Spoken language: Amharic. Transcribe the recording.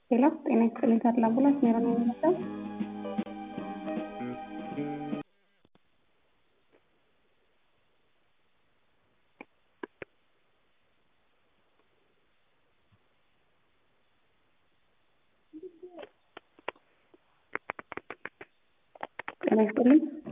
ሌላ ጤና ይስጥልኝ ተድላ አምቡላንስ ሜሮን ነው የሚመጣው። ጤና ይስጥልኝ